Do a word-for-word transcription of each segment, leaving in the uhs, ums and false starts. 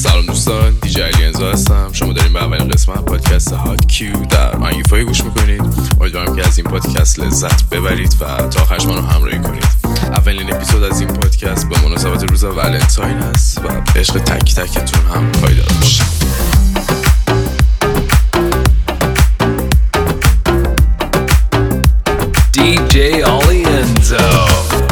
سلام دوستان، دیجی علی انزا هستم. شما دارین به اولین قسمت پادکست هات کیو در آنگیفای گوش میکنید. امیدوارم که از این پادکست لذت ببرید و تا آخرش ما رو همراهی کنید. اولین اپیزود از این پادکست به مناسبت روز ولنتاین است و عشق تک تکتون هم پایدار باشه. دیجی علی انزا.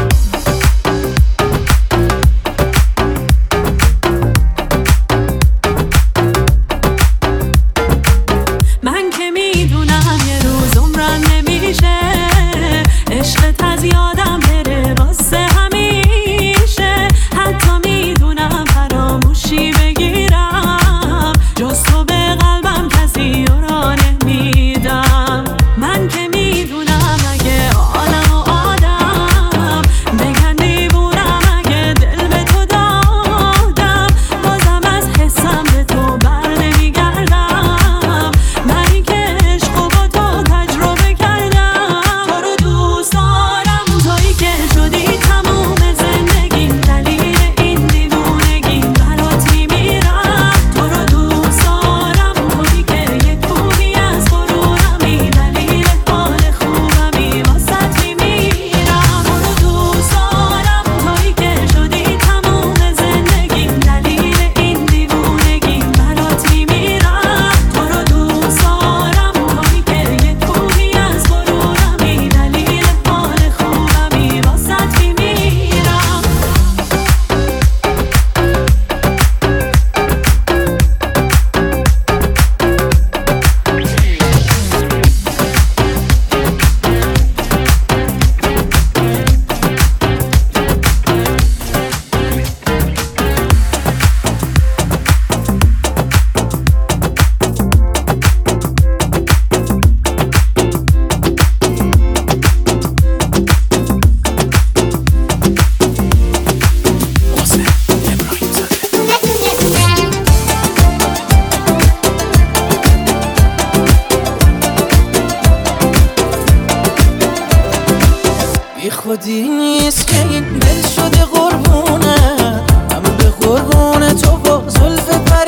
خودی نیست که این دل شده قربونه، همه به قربونه تو با زلف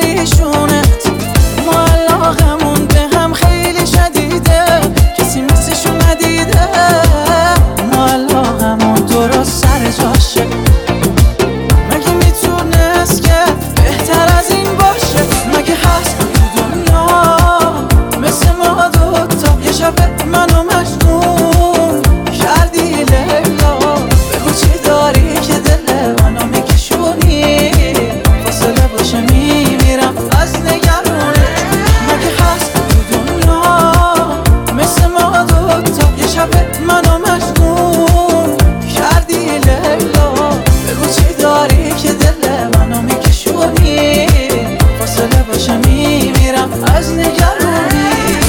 پریشونت. ما علاقمون به هم خیلی شدیده، کسی مثلشو ندیده. ما علاقمون درست سر جاشه، مگه میتونست که بهتر از این باشه؟ مگه هست تو دنیا مثل ما دوتا؟ یه شب منو مجنون کردی لیلا، بگو چی داری که دل منو میکشونی؟ فاصله باشه میمیرم از نگرانت. مگه هست تو دنیا مثل ما دوتا؟ یه شب منو مجنون کردی لیلا، بگو چی داری که دل منو میکشونی؟ فاصله باشه میمیرم از نگرانی.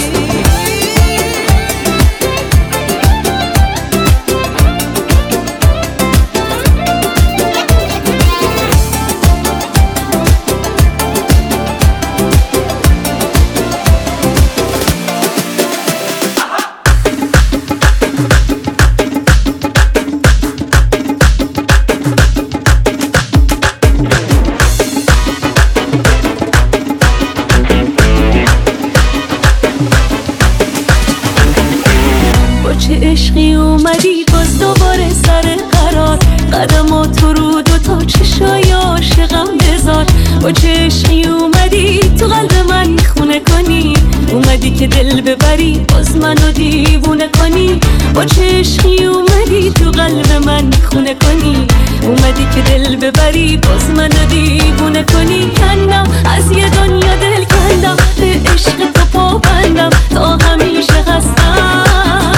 چه عشقی اومدی باز دوباره سر قرار، قدمات رو دو تا چشای عاشقم بذار. با چه عشقی اومدی تو قلب من خونه کنی، اومدی که دل ببری باز منو دیوونه کنی. با چه عشقی اومدی تو قلب من خونه کنی، اومدی که دل ببری باز منو دیوونه کنی. کندم از یه دنیا دل کندم، به عشق تو پابندم تا همیشه هستم.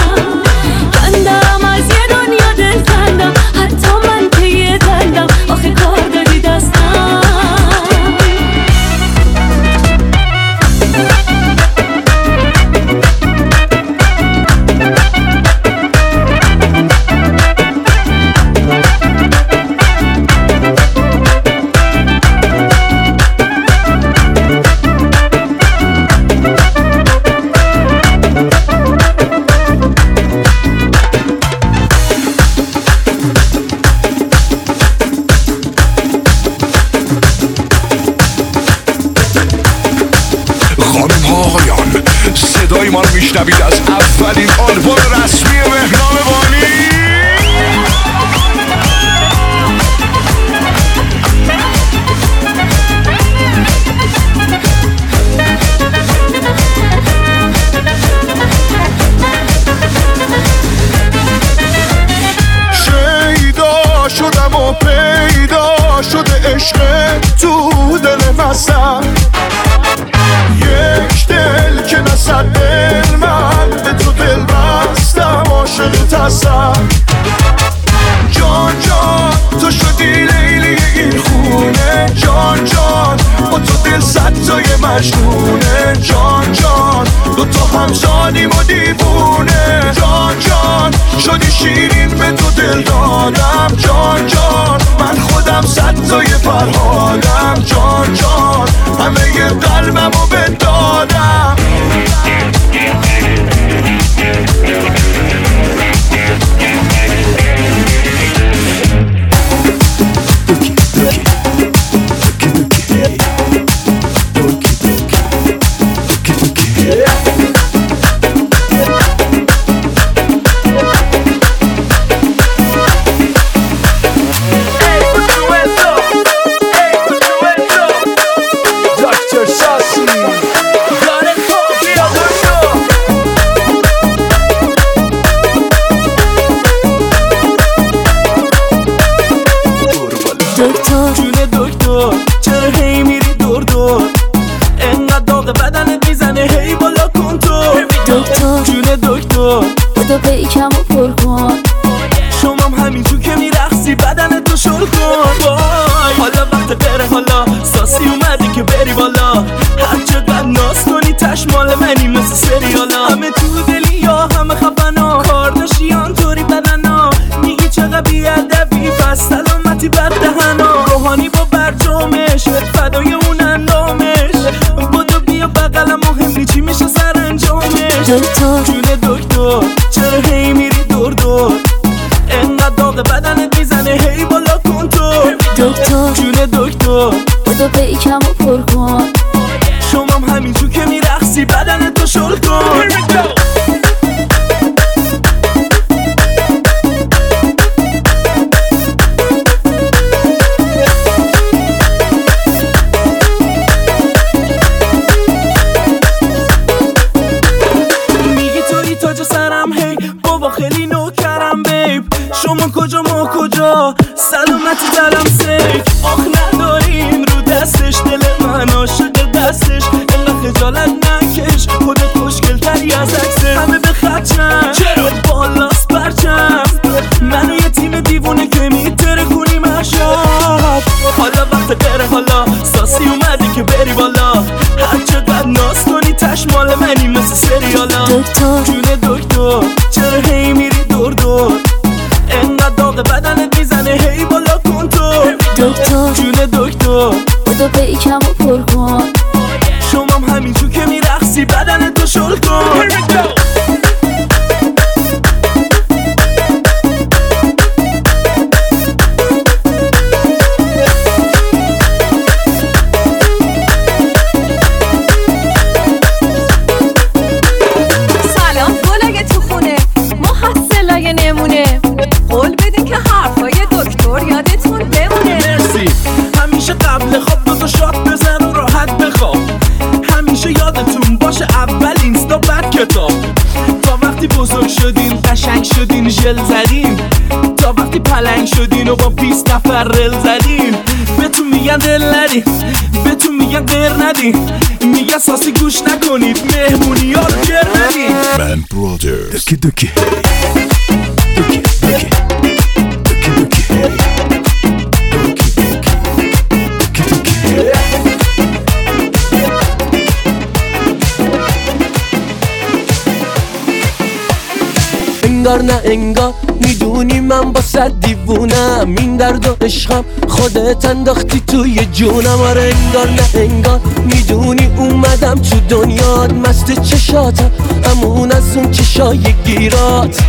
کندم از یه دنیا دل کندم، حتی من پی دندم آخه کار دادی دستم. صدای ما رو میشنوید از اولین آلبوم رسمی مهران بانی. شیدا شدم و پیدا شده عشق تو دل مسم، یک دل که نصد دل من به تو دل بستم، عاشق تسم. جان جان تو شدی لیلی این خونه، جان جان با تو دل صد تای مجنونه، جان جان دو تا همزانیم و دیوونه، جان جان شدی شیرین به تو دل دادم، جان جان من خودم صد تای فرهادم، جان جان همه ی قلبم رو بدادم. بودو پیکم و پر کن، شمام همینجور که میرقصی بدن تو شل کن. حالا وقت بره، حالا ساسی اومدی که بری بالا، هر چقدر ناز کنی تشمال منی مثل سریالا. همه تو دلی یا همه خفنا، کارداشیان طوری بدنا، میگی چقدر بیادبی پس سلامتی بر دهنا. روحانی با برجامش فدای اون اندامش، بودو بیا بقلم مهم نی چی میشه سر انجامش. دکتر جون دکتر چرا هی میری دور دور، انقدر داغ بدنت میزنه هی بالا کن تو. دکتر جون دکتر بودو پیکم و پر کن، شمام همینجور که میرقصی بدن تو شل کن. شما کجا ما کجا سلامتی دلم سیک، آخ نداریم رو دستش دل من عاشق دستش، الا خجالت نکش خودت خوشگل تری از عکسه. همه به خدشن چرا بالاست برچم، منو یه تیم دیوونه که میتره کنیم اشاب. حالا وقت بره، حالا ساسی اومدی که بری بالا، هر چقدر ناز کنی تشمال منی مثل سریالا. دکتر جون دکتر چرا هی میری دور دور، انقدر داغ بدنت میزنه هی بالا کن تو. دکتر جون دکتر بودو پیکم و پر کن، شمام همینجور که میرقصی بدن تو شل کن. سلام گلای تو خونه، محصلای نمونه، قول بدین که حرفای دکتر یادتون بمونه. مرسی. همیشه قبل خواب دو تا شات بزن و راحت بخواب، همیشه یادتون باشه اول اینستا بعد کتاب. تا وقتی بزرگ شدین قشنگ شدین ژل زدین، تا وقتی پلنگ شدین و با بیست نفر رل زدین. بهتون میگن دل ندین، بهتون میگن غیر ندین، میگن ساسی گوش نکنید مهمونی ها رو گر ندین. من برادرز دکی دکی دکی دکی انگار نه انگار میدونی من با صد دیوونم، این درد و عشقم خودت انداختی توی جونم. آره انگار نه انگار میدونی اومدم تو دنیات، مست چشاتم امون از اون چشای گیرات.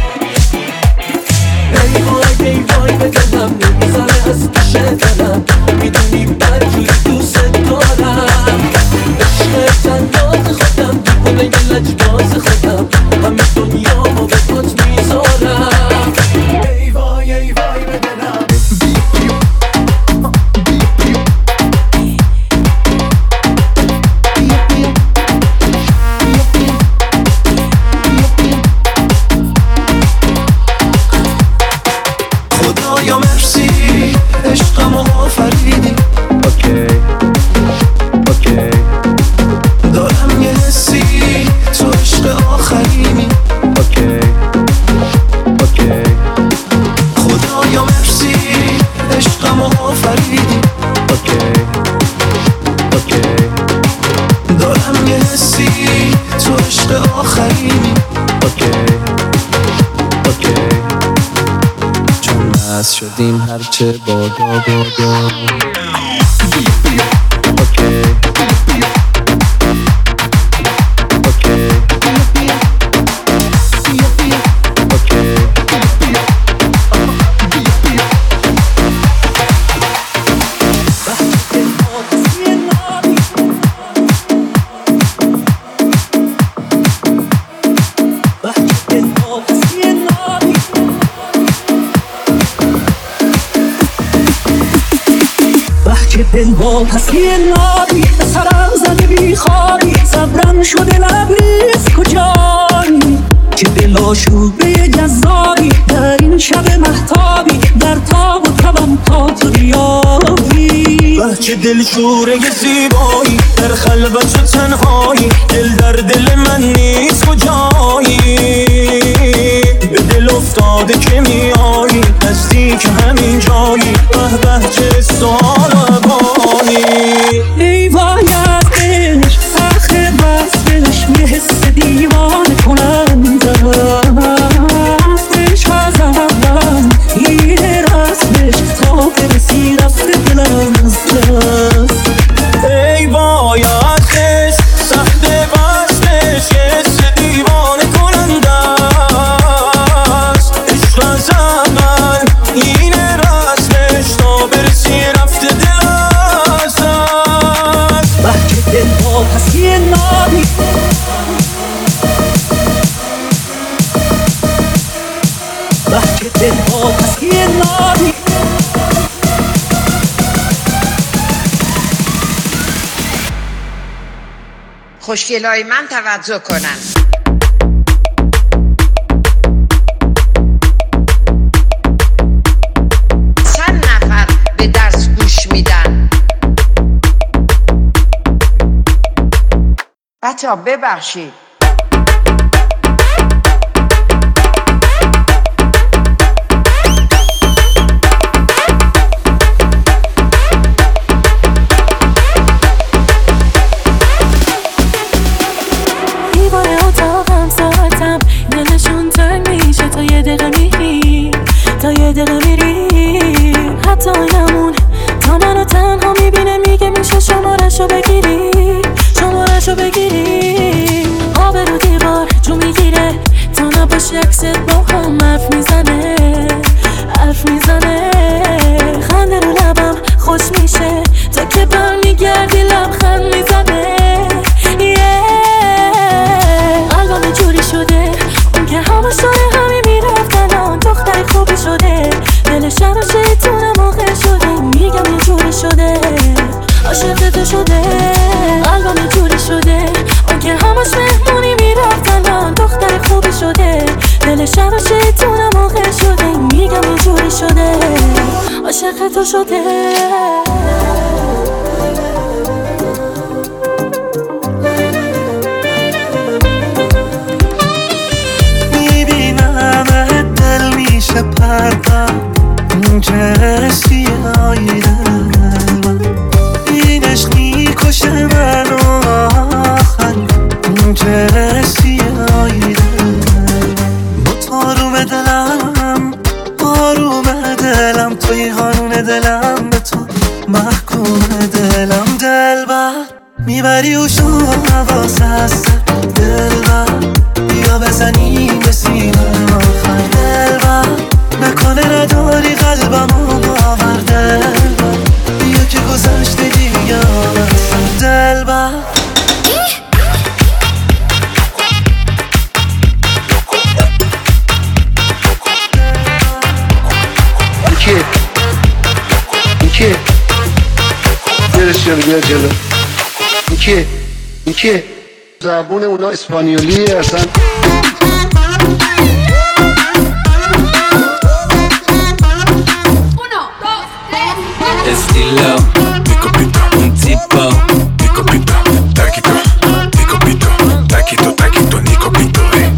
ای وای ای وای به دلم نمیذاره از پیش دلم، میدونی بدجوری دوست دارم، عشق تنات خودم دیوونه یه لجبازم. حسی تو عشق آخرینی. اوکی اوکی چون بس شدیم هرچه بادا بادا. اوکی اوکی اوکی دل با پسی نابی به سرم زده بی خوابی صبرم شده لبریز کجایی که دل آشوبه جذابی در این شب مهتابی در تاب و تبم تا تو بیابی. بچه دل شوره زیبایی در خلوت و تنهایی دل در دل من نیست کجایی به دل افتاده که میایی نزدیک همین جایی به به چه سالبانی. ای وای از دلش آخه بستش یه حس دیوانه کننده رفتش از اول این رسمش تا برسی رفته دلم از دست. ای وای ازش سخت بستش یه حس دیوانه کننده است عشق از اول این رسمش تا برسی رفته دل از دست. بچه دل با پسی نابی بچه دل با پسی نابی خوشگلای من توجه کنن. صد نفر به درس گوش میدن. بچه ها ببخشید. تا یه دقیقه میری حتی نمون تا منو تنها میبینه میگه میشه شمارشو بگیری شمارشو بگیری. آب رو دیوار جو میگیره تا نباشی عکست با هم حرف میزنه حرف میزنه. خنده رو لبم خوش میشه تا که برمیگردی لبخند میزنه. قلبم یه جوری شده اون که همش داره همین میرفتن آن دختر خوبی شده دلش رو شیطونه موقع شده میگم یه جوری شده عاشق تو شده. قلبم یه جوری شده اون که همش مهمونی میرفتن آن دختر خوبی شده دلش رو شیطونه موقع شده میگم یه جوری شده عاشق تو شده. پردم این جرسی های دلم این عشق میکشه منو آخر این جرسی های دلم با تاروم دلم آروم دلم توی هارون دلم به تو محکوم دلم. دلبر میبری و شو حواس هست دلبر بیا بزنیم به سینه آخر. دلبر نکنه نداری قلبمو باور دلبر بیا که گذشته دیگه آمدن دلبر. یکی یکی بیارش جلو بیار جلو یکی یکی زبون اونا اسپانیولیه اصلا. Estilo, mi copito, un tipo, mi copito, taquito, mi copito, taquito, taquito, mi copito, eh.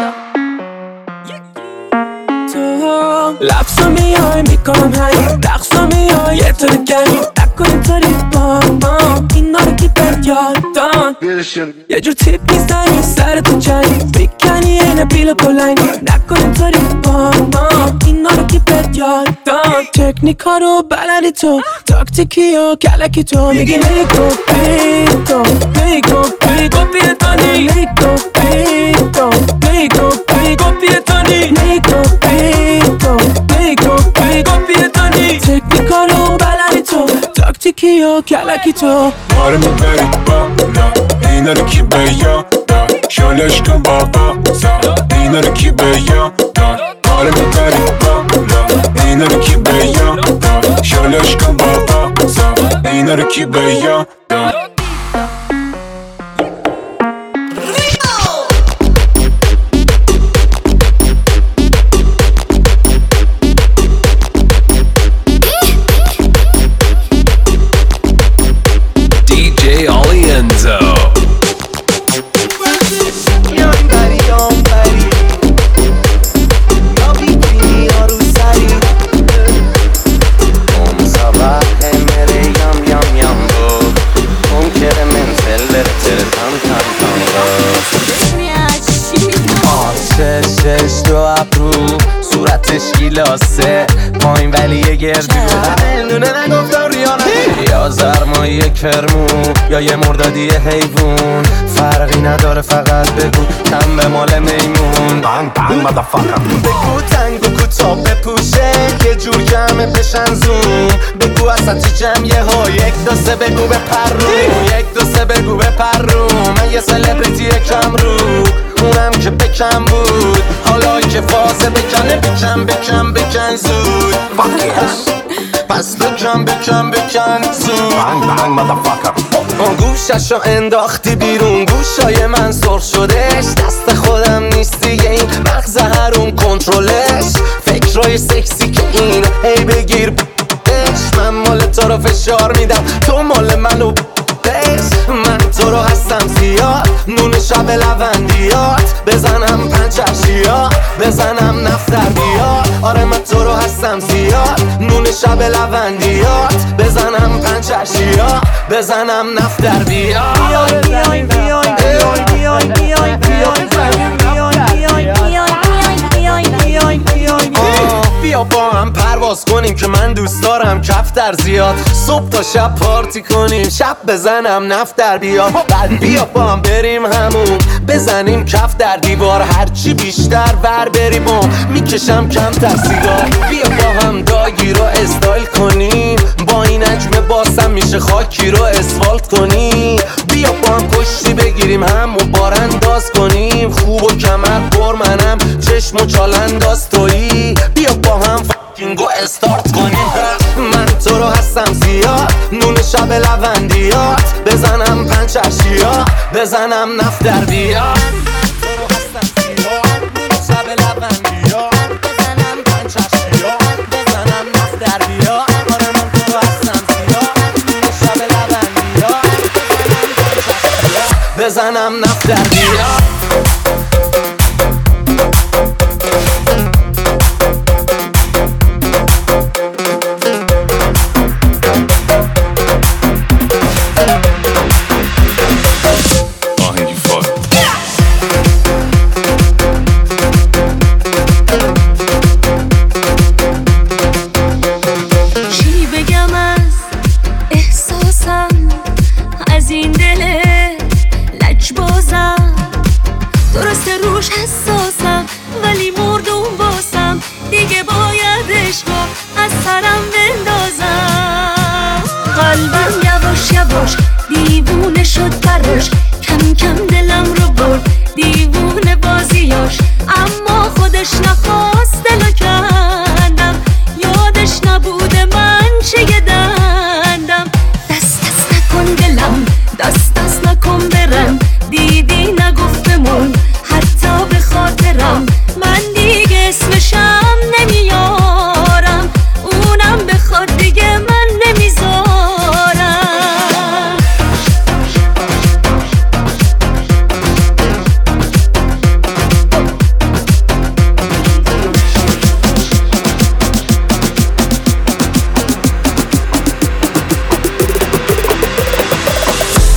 لبسا میای میکنم هی رقصا میای یه طور گری نکنیم طوری با ما اینا رو کی بر یادان. بیار یه جور تیپ میزنی سر تو جنگ بکنی اینه بیل بلنگ نکن اینطوری با ما اینا رو کی بهت یاد داد تکنیکا رو بلدی تو تاکتیکی و کلکی تو میگی نیکو پیتو نیکو پیتو پیتانی نیکو پیتو نیکو پیتو پیتانی نیکو پیتو نیکو پیتو پیتانی تکنیکا رو بلدی تو تاکتیکی و کلکی تو آره میبری بالا اینا رو کی به یاد داد شالش کن بابا زاد اینا رو کی به یاد داد آره میبری بالا اینا رو کی به یاد داد شالش کن بابا زاد اینا رو کی به یاد داد گیلاسه پایین ولی یه گردی دونه نگفتم ریانه یا زرمایی یک فرمو یا یه مردادی حیوون فرقی نداره فقط بگو کم به مال میمون بانگ بانگ مدفاکم بگو تنگ و کوتاه بپوشه یه جور جمع بشن زوم بگو اساتی جمعیه ها یک دو سه بگو به پرو یک دو سه بگو به پرو من یه سلبریتی کم رو اونم که بکم بود حالا که فازه بکنه بکن بکن بکن زود پس بکن بکن بکن زود بانگ بانگ مدفاکر آن گوششو انداختی بیرون گوشای من سرخ شدش دست خودم نیست دیگه این مغز هروم کنترلش فکرای سکسی که این هی بگیر من مال تو رو فشار میدم تو مال منو من تو رو هستم زیاد نون شب لوندیات بزنم پنچرشیا بزنم نفتر بیاد آره من تو رو هستم زیاد نون شب لوندیات بزنم پنچرشیا بزنم نفتر بیاد بیای بیای بیای بیای بیای بیای بیا با هم پرواز کنیم که من دوست دارم کفتر زیاد صبح تا شب پارتی کنیم شب بزنم نفتر بیاد بعد بیا با هم بریم همون بزنیم کف در دیوار هرچی بیشتر ور بریم و میکشم کمتر سیگار بیا با هم داگی رو استایل کنیم با این حجم باسم میشه خاکی رو اسفالت کنیم بیا با هم کشتی بگیریم همون بارانداز کنیم خوب و کمر پر منم چشم و چالنداز تویی بیا با هم فاکینگو استارت کنیم من تو رو هستم زیاد نون شب لوندیات بزنم پنچرشیا بزنم نفتر بیاد تو رو هستم زیاد نون شب لوندیات بزنم پنچرشیا بزنم نفتر بیاد آره من تو رو هستم زیاد نون شب لوندیات بزنم پنچرشیا بزنم نفتر بیاد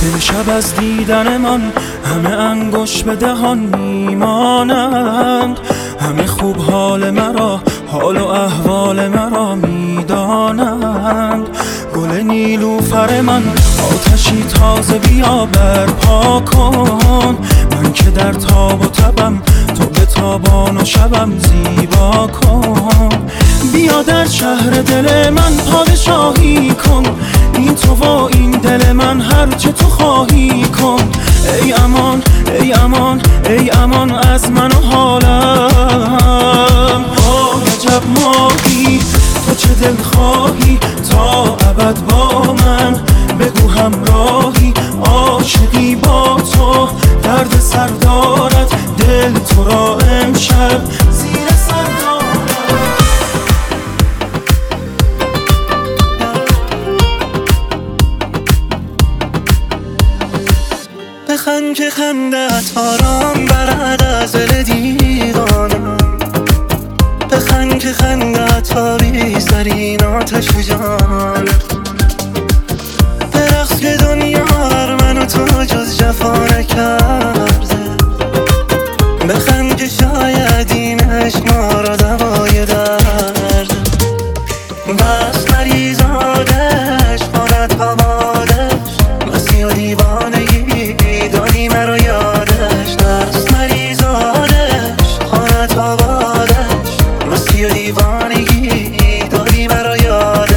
امشب از دیدن من همه انگوش به دهان میمانند، همه خوب حال مرا حال و احوال مرا میدانند. گل نیلوفر من آتشی تازه بیا برپا کن، من که در تاب و تبم تو به تابان و شبم زیبا کن. بیا در شهر دل من پادشاهی کن، این تو و این دل من هر چه تو خواهی کن. ای امان ای امان ای امان از من و حالم. آه عجب ماهی تو چه دل خواهی تا ابد با من، بگو همراهی عاشقی با تو. درد سر دارد دل تو را امشب زیر سر دارد. بخند که خندت آرام برد از دل دیوانم، بخند که خندت آبی سرین آتش جانم. برقص که دنیا بر من و تو جز جفا نکرده، بخند که شاید این عشق ما را دوای درده. بس مریزادش خانت قوادش مسی و دیوانگی دانی مرا یادش. دست مریزادش خانت قوادش مسی و دیوانگی دانی مرا یادش.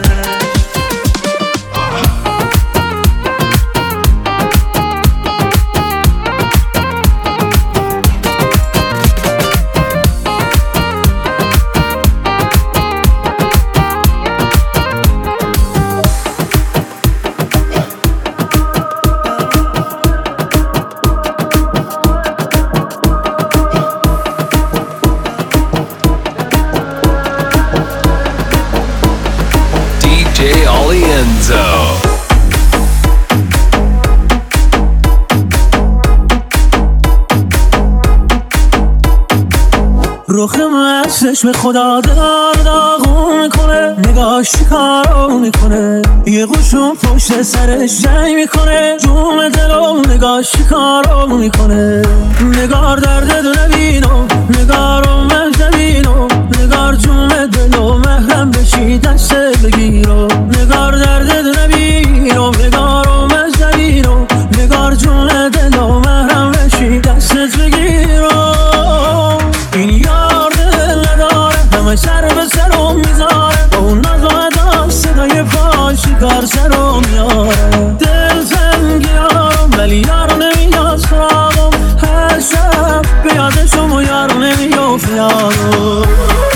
رخم از چشم خدا دار داغون میکنه، نگاش کارو میکنه، یه قشون پشت سرش جنگ میکنه. جون دلو نگاش کارو میکنه، نگار درد دو نبینو، نگارو من نبینو، نگار جون دلو محرم بشی دست بگیرو. نگار درد دو نبینو، نگارو من نبینو، نگار جون دلو محرم بشی دستت بگیرو. این یار دل نداره همه سر به سرم میذاره، با اون ناز و ادا صدای پای شکار سرم میاره. دل تنگیارم ولی یارو نمیاد سراغم، هر شب به یادشم و یارو نمیافت یارو.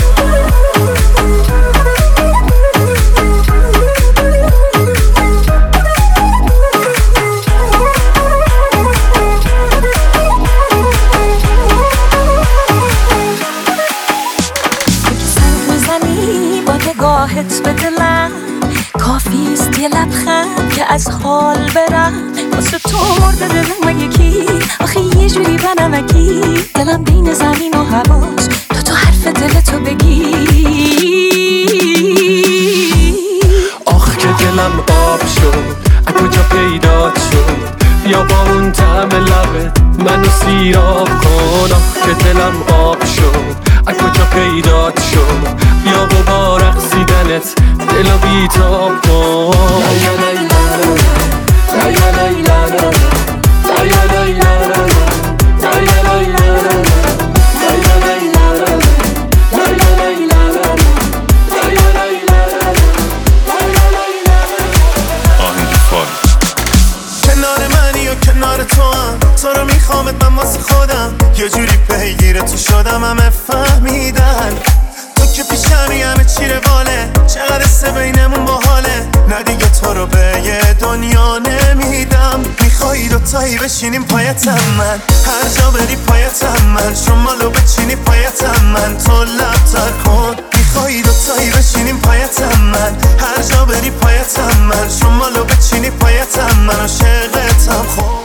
نگاهت به دلم کافیست، یه لبخند که از حال برم. واسه تو مرده دلم مگه کی، آخه یه جوری بنمکی. دلم بین زمین و هواست تا تو حرف دلتو بگی. آخ که دلم آب شد از کجا پیدات شد، بیا با اون طعم لبت منو سیراب کن. آخ که دلم آب شد از کجا پیدات شد، بیا با رقصیدنت دلو بیتاب کن. لا لا لا لا لا لا لا لا کنار منی و کنار تو هم، تو رو میخوامت من واسه خودم، یه جوری پیگیر تو شدم همه فهمیدن. تو که پیشمی همه چی رواله، چقدر سه بینمون باحاله. نه دیگه تو رو به یه دنیا نمیدم. میخوایی دوتایی بشینیم پایتم من، هر جا بری پایتم من، شمالو بچینی پایتم من، تو لب تر کن. میخوایی دوتایی بشینیم پایتم من، هر جا بری پایتم من، شمالو بچینی پایتم من، عاشقتم خب.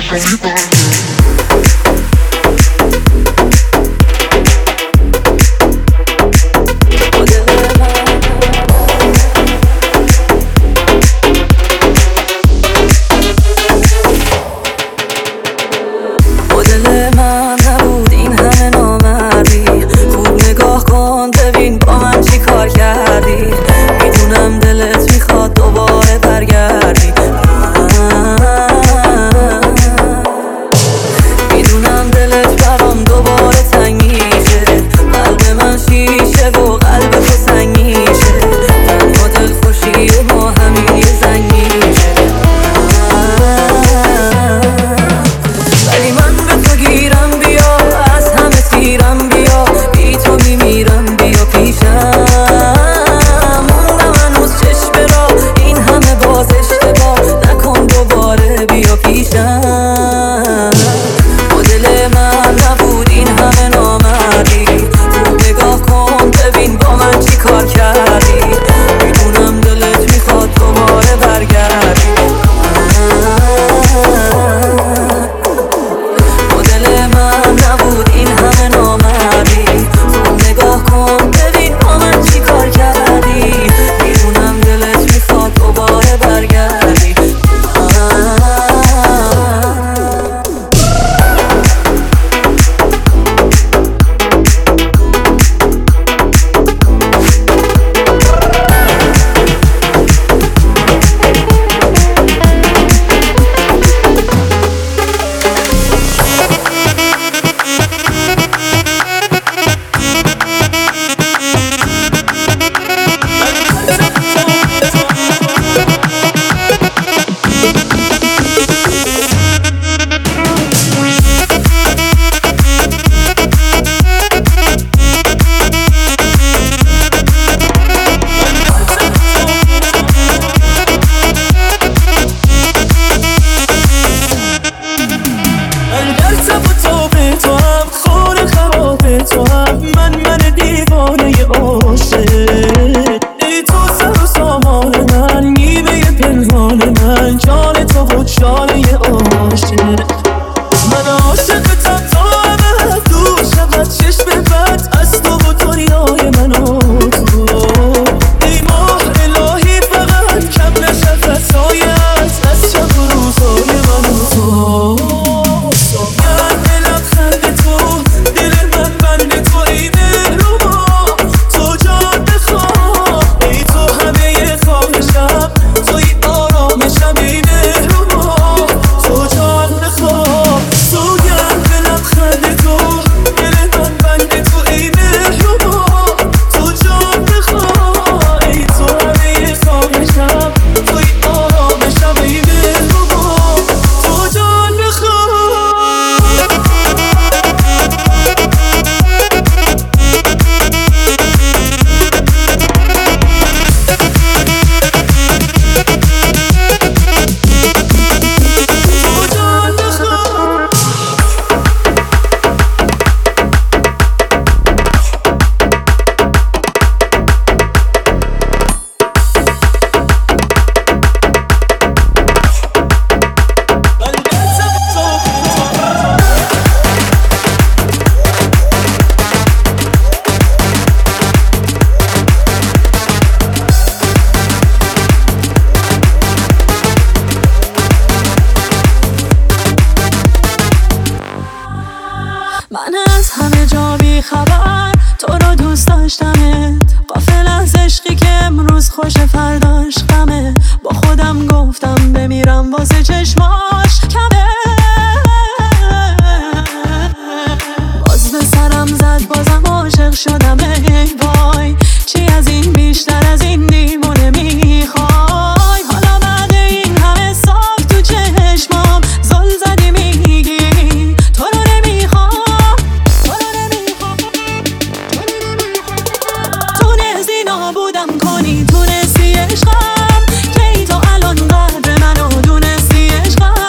کنی تونستی عشقم که ای تو الان قدر منو دونستی عشقم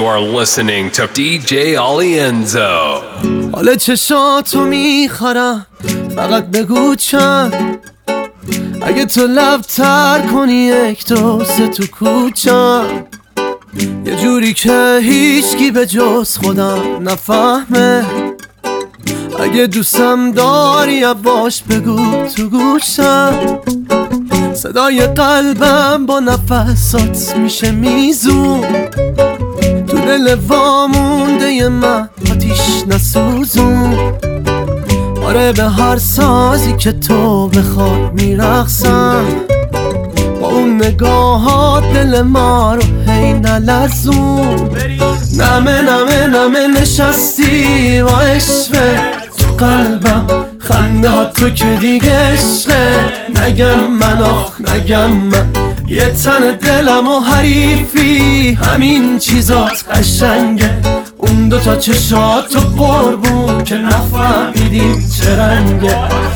You are listening to دی جی Alienzo. حالا چشاتو میخرم فقط بگو چند اگه تو لب تر کنی یک دو سه تو کوچم یه جوری که هیچکی به جز خودم نفهمه اگه دوستم داری باش بگو تو گوشم صدای قلبم با نفسات میشه میزون تو دل وامونده ی من آتیش نسوزون آره به هر سازی که تو بخوای میرقصم با اون نگاهات دل ما رو هی نلرزون نمه نمه نمه نشستی با عشقه تو قلبم خنده ها تو که دیگه عشقه نگم من آخ نگم من یه تن دلم و حریفی همین چیزات قشنگه اون دوتا چشات تو قربون که نفهمیدیم چه رنگه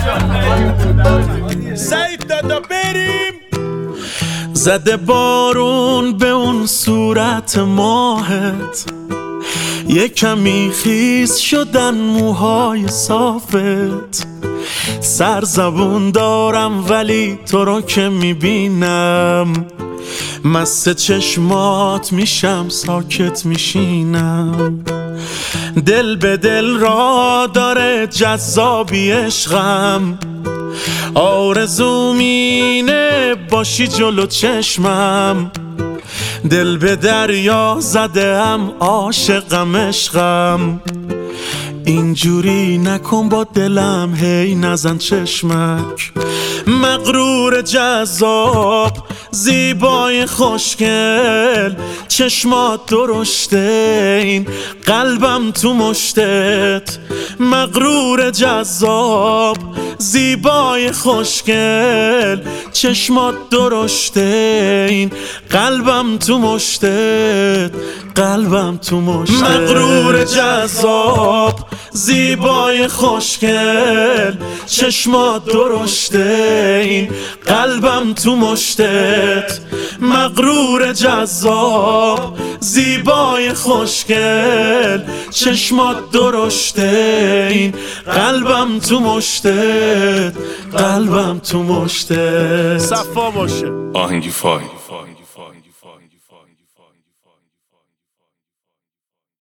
سعید دادا بریم زده بارون به اون صورت ماهت یه کمی خیس شدن موهای صافت سرزبون دارم ولی تو رو که میبینم مست چشمات میشم ساکت میشینم دل به دل را داره جذابی عشقم آرزوم اینه باشی جلو چشمم دل به دریا زدم عاشقم عشقم اینجوری نکن با دلم هی نزن چشمک مغرور جذاب زیبای خوشگل چشمات درشته این قلبم تو مشتت مغرور جذاب زیبای خوشگل چشمات درشته این قلبم تو مشتت قلبم تو مشتت مغرور جذاب زیبای خوشگل چشمات درشته این قلبم تو مشتت مغرور جذاب زیبای خوشگل چشمات درشته این قلبم تو مشتت قلبم تو مشتت صفا باشه آهنگی فای